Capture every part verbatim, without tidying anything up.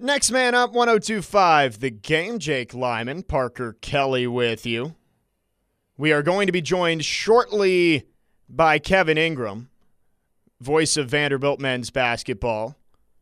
Next man up, one oh two point five, The Game. Jake Lyman, Parker Kelly with you. We are going to be joined shortly by Kevin Ingram, voice of Vanderbilt men's basketball.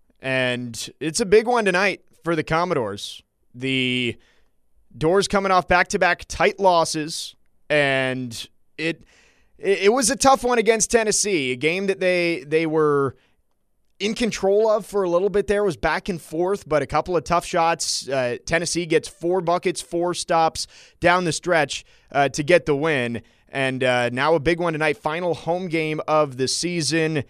And it's a big one tonight for the Commodores. The Doors coming off back-to-back tight losses, and it it was a tough one against Tennessee, a game that they they were in control of for a little bit there, was back and forth, but a couple of tough shots. Uh, Tennessee gets four buckets, four stops down the stretch uh, to get the win. And uh, now a big one tonight, final home game of the season.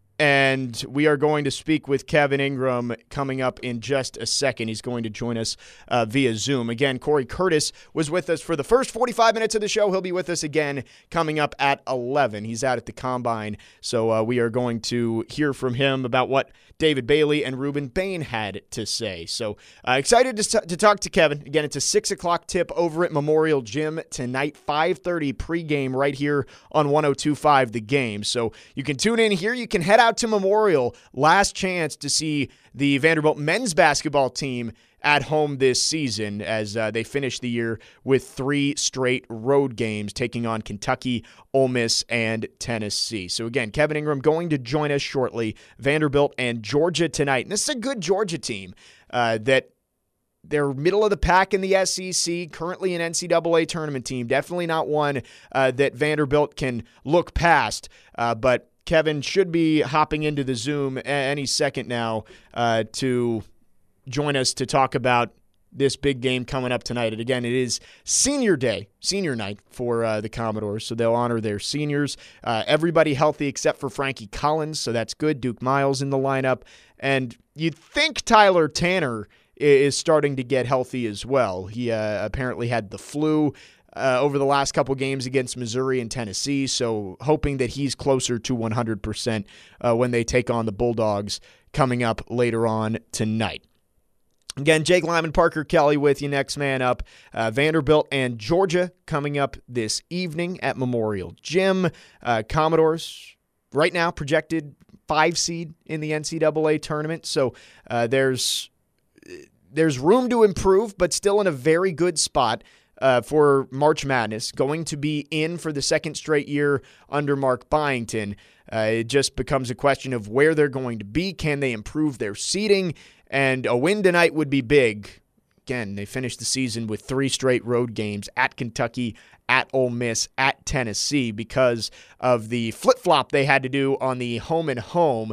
And we are going to speak with Kevin Ingram coming up in just a second. He's going to join us uh, via Zoom. Again, Corey Curtis was with us for the first forty-five minutes of the show. He'll be with us again coming up at eleven. He's out at the Combine, so uh, we are going to hear from him about what David Bailey and Ruben Bain had to say. So uh, excited to, t- to talk to Kevin. Again, it's a six o'clock tip over at Memorial Gym tonight, five thirty pregame right here on one oh two point five The Game. So you can tune in here. You can head out to Memorial. Last chance to see the Vanderbilt men's basketball team at home this season as uh, they finish the year with three straight road games taking on Kentucky, Ole Miss, and Tennessee. So again, Kevin Ingram going to join us shortly. Vanderbilt and Georgia tonight. And this is a good Georgia team uh, that they're middle of the pack in the S E C, currently an N C double A tournament team. Definitely not one uh, that Vanderbilt can look past, uh, but Kevin should be hopping into the Zoom any second now uh, to join us to talk about this big game coming up tonight. And again, it is senior day, senior night for uh, the Commodores, so they'll honor their seniors. Uh, everybody healthy except for Frankie Collins, so that's good. Duke Miles in the lineup. And you'd think Tyler Tanner is starting to get healthy as well. He uh, apparently had the flu Uh, over the last couple games against Missouri and Tennessee, so hoping that he's closer to one hundred percent uh, when they take on the Bulldogs coming up later on tonight. Again, Jake Lyman, Parker Kelly with you. Next man up, uh, Vanderbilt and Georgia coming up this evening at Memorial Gym. Uh, Commodores right now projected five seed in the N C double A tournament, so uh, there's there's room to improve, but still in a very good spot Uh, for March Madness, going to be in for the second straight year under Mark Byington. Uh, it just becomes a question of where they're going to be. Can they improve their seeding? And a win tonight would be big. Again, they finished the season with three straight road games at Kentucky, at Ole Miss, at Tennessee because of the flip-flop they had to do on the home and home.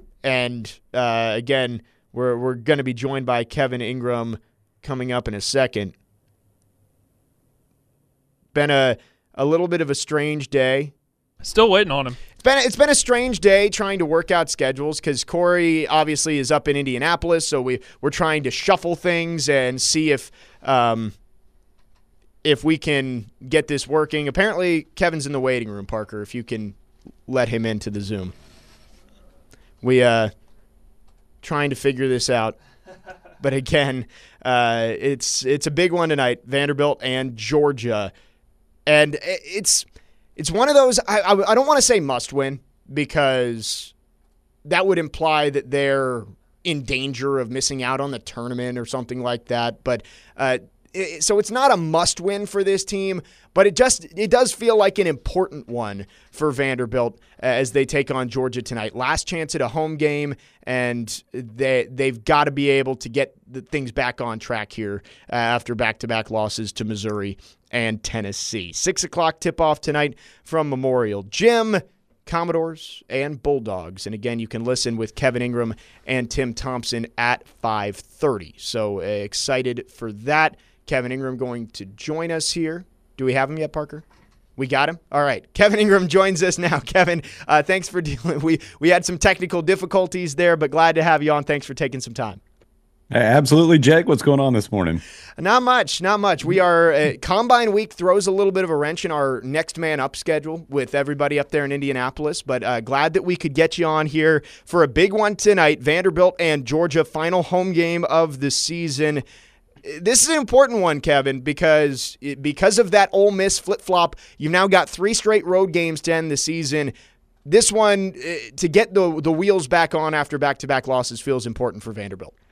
And uh, again, we're, we're going to be joined by Kevin Ingram coming up in a second. Been a, a little bit of a strange day. Still waiting on him. It's been, it's been a strange day trying to work out schedules because Corey obviously is up in Indianapolis, so we, we're trying to shuffle things and see if um, if we can get this working. Apparently, Kevin's in the waiting room, Parker, if you can let him into the Zoom. We uh trying to figure this out. But again, uh, it's it's a big one tonight, Vanderbilt and Georgia. And it's it's one of those, I, I, I don't want to say must win because that would imply that they're in danger of missing out on the tournament or something like that. But uh, it, so it's not a must win for this team, but it just it does feel like an important one for Vanderbilt as they take on Georgia tonight. Last chance at a home game, and they, they've got to be able to get the things back on track here uh, after back-to-back losses to Missouri and Tennessee. Six o'clock tip-off tonight from Memorial Gym, Commodores and Bulldogs. And again, you can listen with Kevin Ingram and Tim Thompson at five thirty. So uh, excited for that. Kevin Ingram going to join us here. Do we have him yet, Parker? We got him? All right. Kevin Ingram joins us now. Kevin, uh, thanks for dealing. We, we had some technical difficulties there, but glad to have you on. Thanks for taking some time. Absolutely, Jake. What's going on this morning? Not much, not much. We are uh, Combine Week throws a little bit of a wrench in our next man up schedule with everybody up there in Indianapolis, but uh, glad that we could get you on here for a big one tonight. Vanderbilt and Georgia, final home game of the season. This is an important one, Kevin, because because of that Ole Miss flip-flop, you've now got three straight road games to end the season. This one, to get the the wheels back on after back-to-back losses, feels important for Vanderbilt.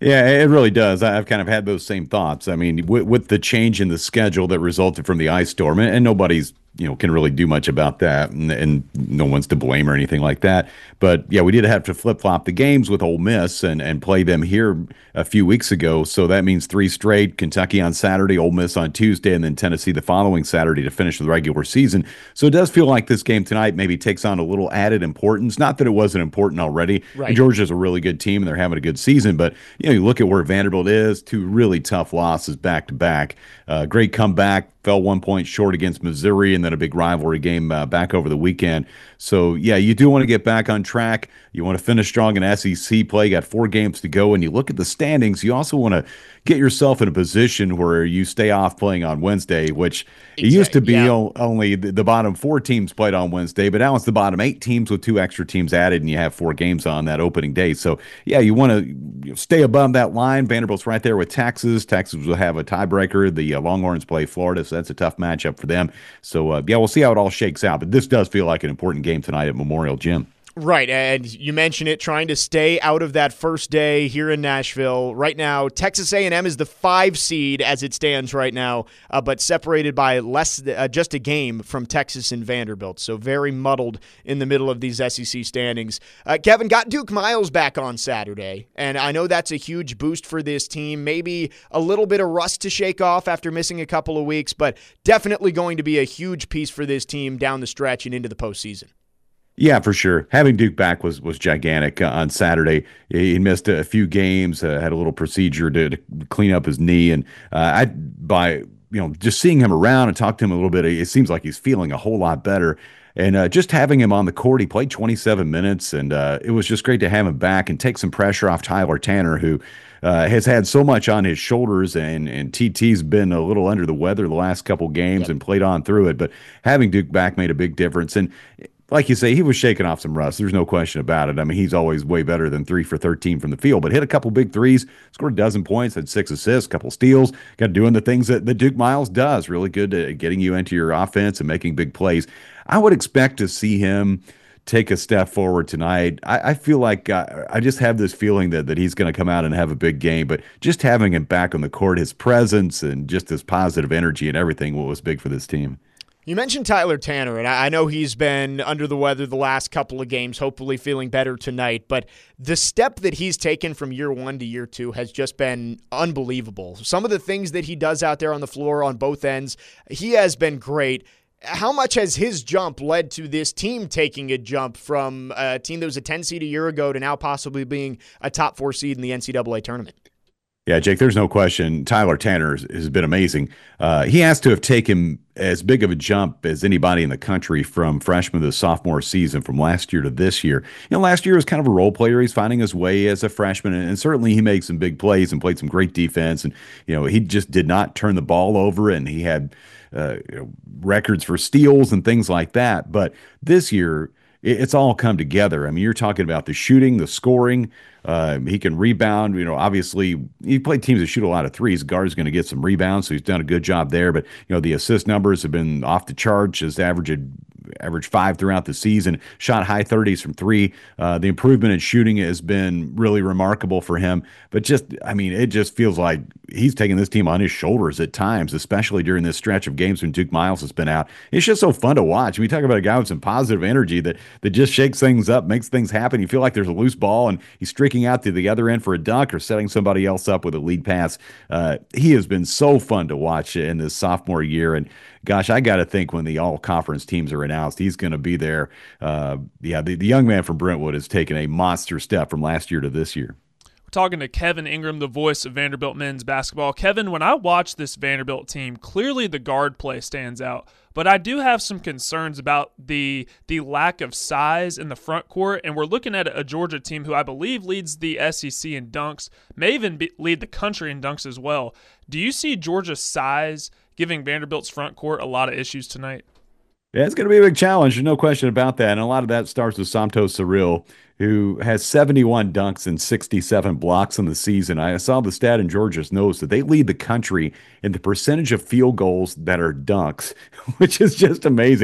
Yeah, it really does. I- I've kind of had those same thoughts. I mean, with, with the change in the schedule that resulted from the ice storm, and, and nobody's you know can really do much about that, and, and no one's to blame or anything like that. But yeah, we did have to flip flop the games with Ole Miss and and play them here a few weeks ago. So that means three straight: Kentucky on Saturday, Ole Miss on Tuesday, and then Tennessee the following Saturday to finish the regular season. So it does feel like this game tonight maybe takes on a little added importance. Not that it wasn't important already. Right. Georgia's a really good team and they're having a good season, but you know, you look at where Vanderbilt is, two really tough losses back to back. Uh, great comeback, fell one point short against Missouri, and then a big rivalry game uh, back over the weekend. So, yeah, you do want to get back on track. You want to finish strong in S E C play. You got four games to go, and you look at the standings. You also want to get yourself in a position where you stay off playing on Wednesday, which it used to be yeah. o- only the, the bottom four teams played on Wednesday, but now it's the bottom eight teams with two extra teams added, and you have four games on that opening day. So, yeah, you want to stay above that line. Vanderbilt's right there with Texas. Texas will have a tiebreaker. The uh, Longhorns play Florida, so that's a tough matchup for them. So, uh, yeah, we'll see how it all shakes out. But this does feel like an important game tonight at Memorial Gym. Right, and you mentioned it, trying to stay out of that first day here in Nashville. Right now, Texas A and M is the five seed as it stands right now, uh, but separated by less, uh, just a game from Texas and Vanderbilt. So very muddled in the middle of these S E C standings. Uh, Kevin, got Duke Miles back on Saturday, and I know that's a huge boost for this team. Maybe a little bit of rust to shake off after missing a couple of weeks, but definitely going to be a huge piece for this team down the stretch and into the postseason. Yeah, for sure. Having Duke back was was gigantic uh, on Saturday. He missed a few games, uh, had a little procedure to, to clean up his knee, and uh, I by you know just seeing him around and talk to him a little bit, it seems like he's feeling a whole lot better. And uh, just having him on the court, he played twenty-seven minutes, and uh, it was just great to have him back and take some pressure off Tyler Tanner, who uh, has had so much on his shoulders, and and T T's been a little under the weather the last couple games. Yep. And played on through it. But having Duke back made a big difference. And like you say, he was shaking off some rust. There's no question about it. I mean, he's always way better than three for thirteen from the field, but hit a couple big threes, scored a dozen points, had six assists, a couple steals, got doing the things that, that Duke Miles does. Really good at getting you into your offense and making big plays. I would expect to see him take a step forward tonight. I, I feel like uh, I just have this feeling that, that he's going to come out and have a big game, but just having him back on the court, his presence and just his positive energy and everything was big for this team. You mentioned Tyler Tanner, and I know he's been under the weather the last couple of games, hopefully feeling better tonight, but the step that he's taken from year one to year two has just been unbelievable. Some of the things that he does out there on the floor on both ends, he has been great. How much has his jump led to this team taking a jump from a team that was a ten seed a year ago to now possibly being a top four seed in the N C double A tournament? Yeah, Jake, there's no question. Tyler Tanner has been amazing. Uh, he has to have taken as big of a jump as anybody in the country from freshman to sophomore season, from last year to this year. You know, last year was kind of a role player. He's finding his way as a freshman, and certainly he made some big plays and played some great defense. And, you know, he just did not turn the ball over, and he had uh, you know, records for steals and things like that. But this year, it's all come together. I mean, you're talking about the shooting, the scoring. Uh, he can rebound. You know, obviously, he played teams that shoot a lot of threes. Guard's going to get some rebounds, so he's done a good job there. But, you know, the assist numbers have been off the charts. His average average five throughout the season, shot high thirties from three. Uh, the improvement in shooting has been really remarkable for him. But just, I mean, it just feels like he's taking this team on his shoulders at times, especially during this stretch of games when Duke Miles has been out. It's just so fun to watch. We talk about a guy with some positive energy that that just shakes things up, makes things happen. You feel like there's a loose ball and he's streaking out to the other end for a dunk or setting somebody else up with a lead pass. Uh, he has been so fun to watch in this sophomore year. And gosh, I got to think when the all-conference teams are announced, he's going to be there. Uh, yeah, the, the young man from Brentwood has taken a monster step from last year to this year. We're talking to Kevin Ingram, the voice of Vanderbilt men's basketball. Kevin, when I watch this Vanderbilt team, clearly the guard play stands out, but I do have some concerns about the the lack of size in the front court, and we're looking at a Georgia team who I believe leads the S E C in dunks, may even be, lead the country in dunks as well. Do you see Georgia's size giving Vanderbilt's front court a lot of issues tonight? Yeah, it's going to be a big challenge. There's no question about that. And a lot of that starts with Santos Cyril, who has seventy-one dunks and sixty-seven blocks in the season. I saw the stat in Georgia's notes that they lead the country in the percentage of field goals that are dunks, which is just amazing.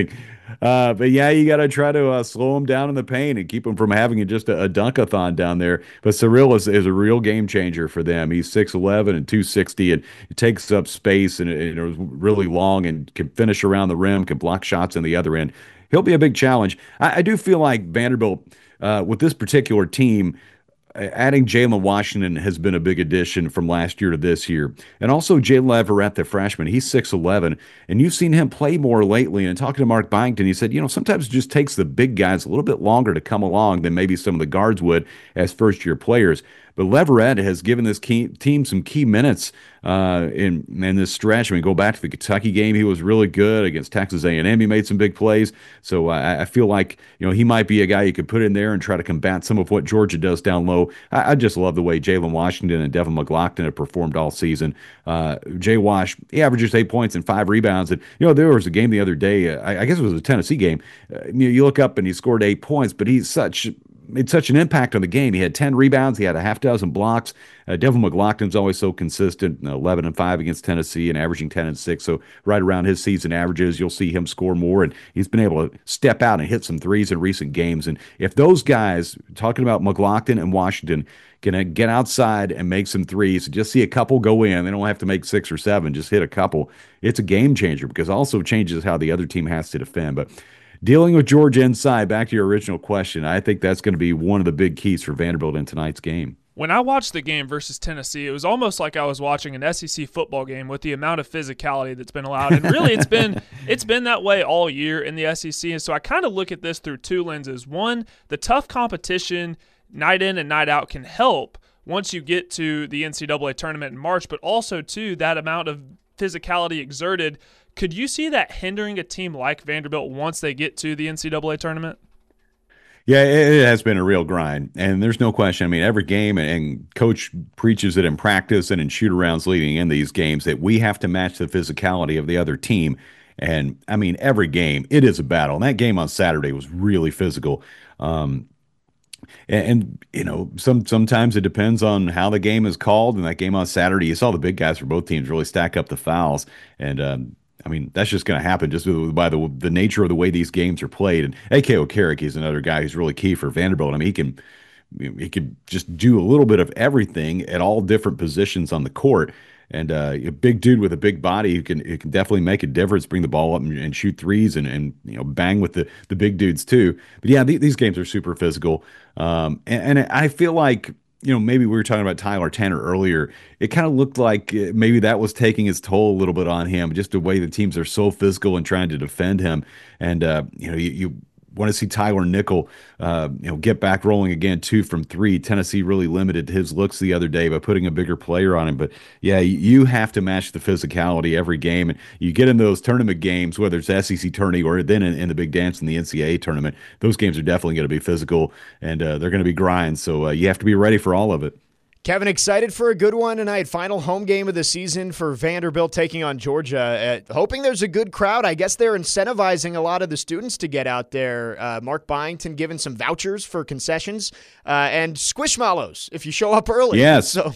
Uh, but yeah, you got to try to uh, slow him down in the paint and keep him from having just a, a dunkathon down there. But Cyril is, is a real game changer for them. He's six eleven and two sixty, and he takes up space and, and is really long and can finish around the rim, can block shots on the other end. He'll be a big challenge. I, I do feel like Vanderbilt, uh, with this particular team, adding Jalen Washington has been a big addition from last year to this year. And also Jalen Leverett, the freshman, he's six eleven, and you've seen him play more lately. And talking to Mark Byington, he said, you know, sometimes it just takes the big guys a little bit longer to come along than maybe some of the guards would as first-year players. But Leverett has given this key, team some key minutes uh, in in this stretch. I mean, go back to the Kentucky game; he was really good against Texas A and M. He made some big plays. So I, I feel like you know he might be a guy you could put in there and try to combat some of what Georgia does down low. I, I just love the way Jalen Washington and Devin McLaughlin have performed all season. Uh, Jay Wash, he averages eight points and five rebounds. And you know there was a game the other day. Uh, I, I guess it was a Tennessee game. Uh, you, you look up and he scored eight points, but he's such made such an impact on the game. He had ten rebounds. He had a half dozen blocks. Uh, Devin McLaughlin's always so consistent, eleven and five against Tennessee and averaging ten and six. So right around his season averages, you'll see him score more. And he's been able to step out and hit some threes in recent games. And if those guys, talking about McLaughlin and Washington, can get outside and make some threes, just see a couple go in. They don't have to make six or seven, just hit a couple. It's a game changer because it also changes how the other team has to defend. But dealing with Georgia inside, back to your original question, I think that's going to be one of the big keys for Vanderbilt in tonight's game. When I watched the game versus Tennessee, it was almost like I was watching an S E C football game with the amount of physicality that's been allowed. And really, it's been it's been that way all year in the S E C. And so I kind of look at this through two lenses. One, the tough competition night in and night out can help once you get to the N C double A tournament in March, but also, too, that amount of physicality exerted. Could you see that hindering a team like Vanderbilt once they get to the N C double A tournament? Yeah, it has been a real grind, and there's no question. I mean, every game, and Coach preaches it in practice and in shoot-arounds leading in these games, that we have to match the physicality of the other team. And, I mean, every game, it is a battle. And that game on Saturday was really physical. Um, and, and, you know, some sometimes it depends on how the game is called. And that game on Saturday, you saw the big guys for both teams really stack up the fouls. And, um, I mean, that's just going to happen just by the the nature of the way these games are played. And A K Okereke is another guy who's really key for Vanderbilt. I mean, he can he can just do a little bit of everything at all different positions on the court. And uh, a big dude with a big body who can who can definitely make a difference, bring the ball up and, and shoot threes and, and you know bang with the, the big dudes too. But yeah, th- these games are super physical. Um, and, and I feel like, you know, maybe we were talking about Tyler Tanner earlier. It kind of looked like maybe that was taking its toll a little bit on him, just the way the teams are so physical and trying to defend him. And, uh, you know, you, you want to see Tyler Nickel, uh, you know, get back rolling again, two from three. Tennessee really limited his looks the other day by putting a bigger player on him. But, yeah, you have to match the physicality every game. And you get in those tournament games, whether it's S E C tourney or then in, in the big dance in the N C double A tournament, those games are definitely going to be physical, and uh, they're going to be grinds. So uh, you have to be ready for all of it. Kevin, excited for a good one tonight. Final home game of the season for Vanderbilt taking on Georgia. Uh, hoping there's a good crowd. I guess they're incentivizing a lot of the students to get out there. Uh, Mark Byington giving some vouchers for concessions uh, and squishmallows if you show up early. Yes. So.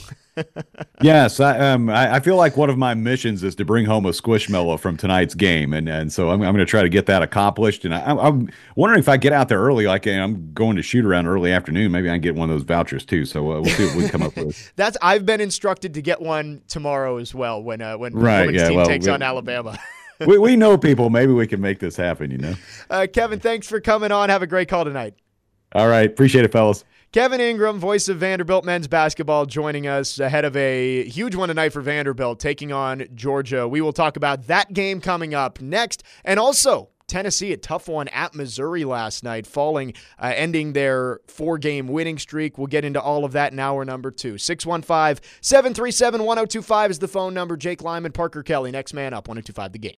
Yes, I, um, I, I feel like one of my missions is to bring home a Squishmallow from tonight's game, and and so I'm, I'm going to try to get that accomplished. And I, I'm wondering if I get out there early, like I'm going to shoot around early afternoon, maybe I can get one of those vouchers too. So uh, we'll see what we can come up with. That's I've been instructed to get one tomorrow as well when uh, when the right, women's yeah, team well, takes we, on Alabama. we we know people. Maybe we can make this happen. You know. Uh, Kevin, thanks for coming on. Have a great call tonight. All right, appreciate it, fellas. Kevin Ingram, voice of Vanderbilt men's basketball, joining us ahead of a huge one tonight for Vanderbilt, taking on Georgia. We will talk about that game coming up next. And also, Tennessee, a tough one at Missouri last night, falling, uh, ending their four-game winning streak. We'll get into all of that in hour number two. six one five, seven three seven, one oh two five is the phone number. Jake Lyman, Parker Kelly, next man up, one oh two five The Game.